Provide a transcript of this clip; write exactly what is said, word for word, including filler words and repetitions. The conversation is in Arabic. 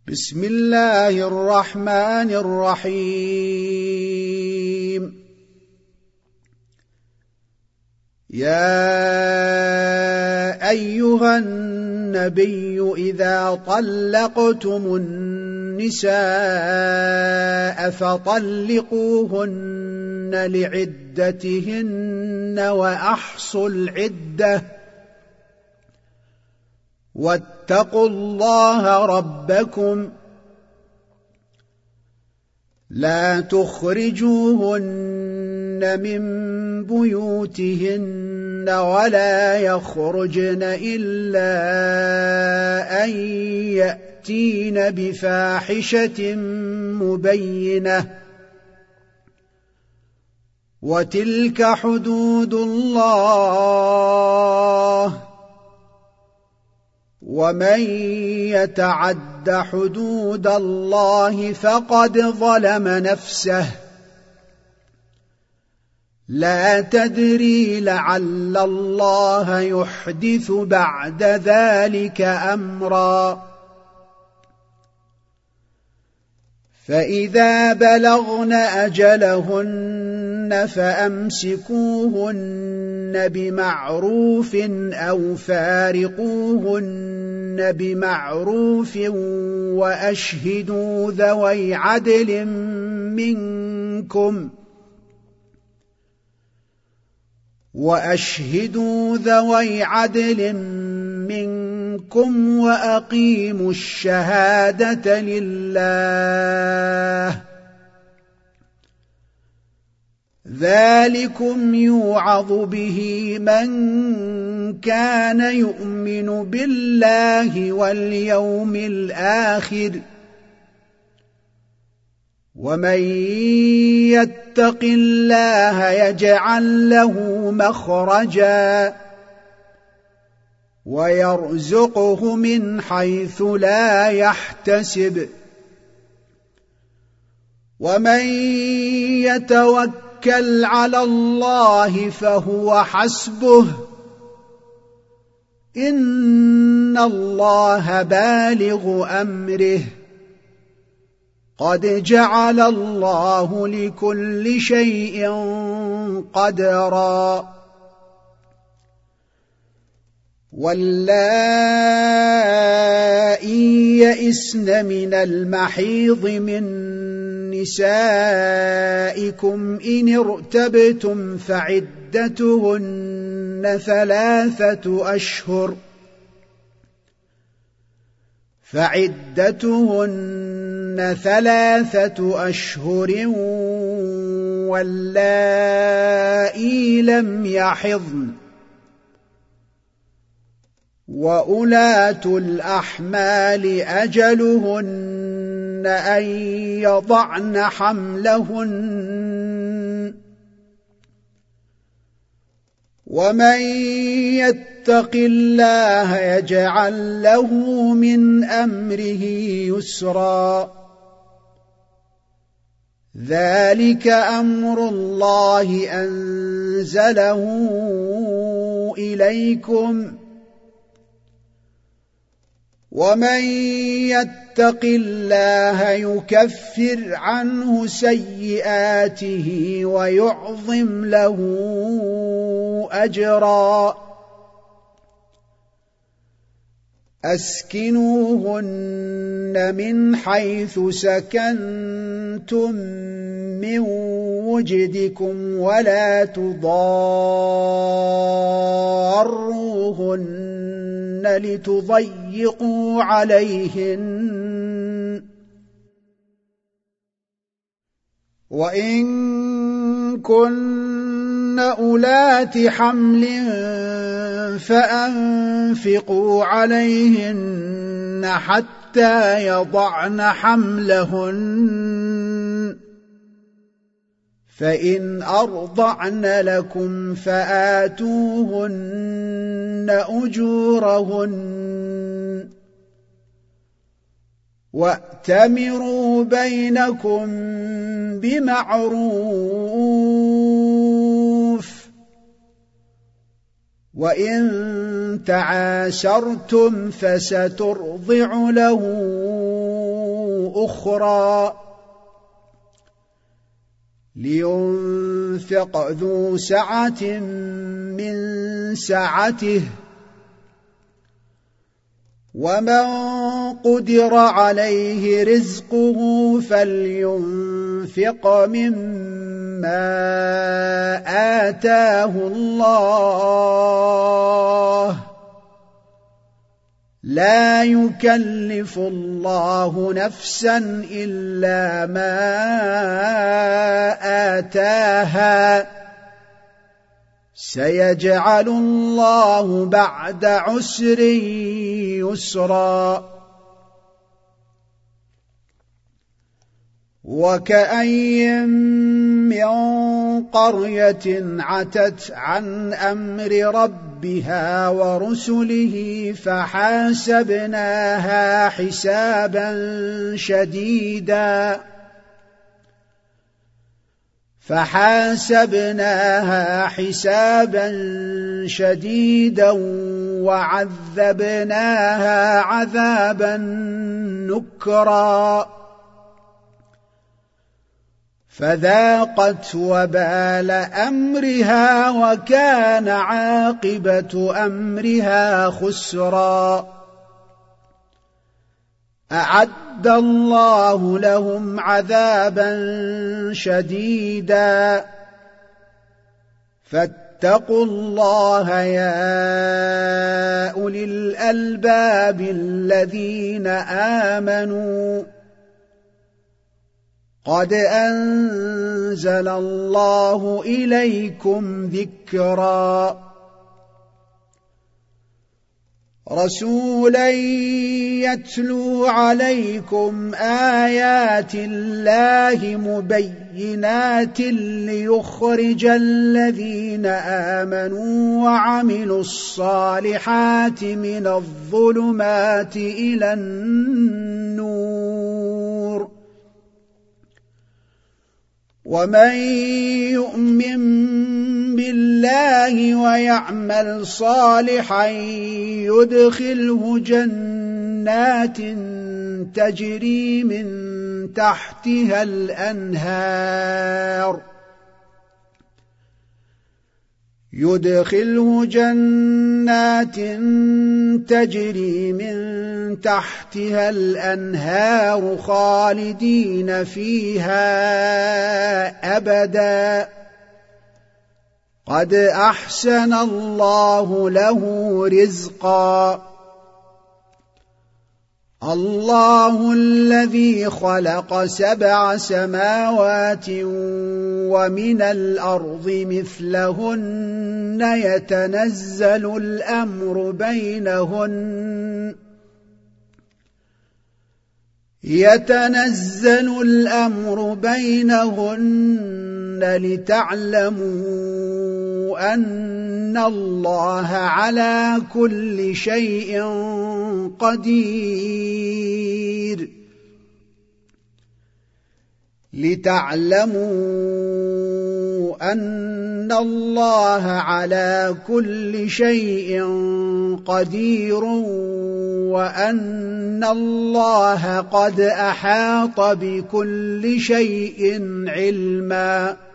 بسم الله الرحمن الرحيم. يا أيها النبي إذا طلقتم النساء فطلقوهن لعدتهن وأحصوا العدة واتقوا الله ربكم لا تخرجوهن من بيوتهن ولا يخرجن إلا أن يأتين بفاحشة مبينة وتلك حدود الله ومن يتعد حدود الله فقد ظلم نفسه لا تدري لعل الله يحدث بعد ذلك أمرا. فإذا بلغن أجلهن فأمسكوهن بمعروف أو فارقوهن بمعروف وأشهدوا ذوي عدل منكم وأشهدوا ذوي عدل منكم وأقيموا الشهادة لله ذلكم يوعظ به من كان يؤمن بالله واليوم الآخر ومن يتق الله يجعل له مخرجا ويرزقه من حيث لا يحتسب ومن يتوكل على الله فهو حسبه إن الله بالغ أمره قد جعل الله لكل شيء قدرا. واللائي يئسن من المحيض من نسائكم إن ارتبتم فعدتهن ثلاثة أشهر فعدتهن ثلاثة أشهر واللائي لم يحضن وأولاة الأحمال أجلهن أن يضعن حملهن ومن يتق الله يجعل له من أمره يسرا ذلك أمر الله أنزله إليكم ومن يتق الله يكفر عنه سيئاته ويعظم له أجرا. أسكنوهن من حيث سكنتم من وجدكم ولا تضاروهن لتضيقوا عليهن وإن كن أولات حمل فأنفقوا عليهن حتى يضعن حملهن فإن أرضعن لكم فآتوهن أجورهن وأتمروا بينكم بمعروف وإن تعاسرتم فسترضع له أخرى لينفق ذو سعة من سعته ومن قدر عليه رزقه فلينفق مما آتاه الله لا يكلف الله نفسا إلا ما آتاها سيجعل الله بعد عسر يسرا وكأين من قرية عتت عن أمر ربها ورسله فحاسبناها حسابا شديدا فحاسبناها حسابا شديدا وعذبناها عذابا نكرا فذاقت وبال أمرها وكان عاقبة أمرها خسرا أعد الله لهم عذابا شديدا فاتقوا الله يا أولي الألباب الذين آمنوا قد أنزل الله إليكم ذكرا رسولا يتلو عليكم آيات الله مبينات ليخرج الذين آمنوا وعملوا الصالحات من الظلمات إلى النور ومن يؤمن بالله ويعمل صالحا يدخله جنات تجري من تحتها الأنهار يدخله جنات تجري من تحتها الأنهار خالدين فيها أبدا قد أحسن الله له رزقا الله الذي خلق سبع سماوات ومن الأرض مثلهن يتنزل الأمر بينهن يتنزل الأمر بينهن لتعلموا أن الله على كل شيء قدير لتعلموا أن الله على كل شيء قدير وأن الله قد أحاط بكل شيء علما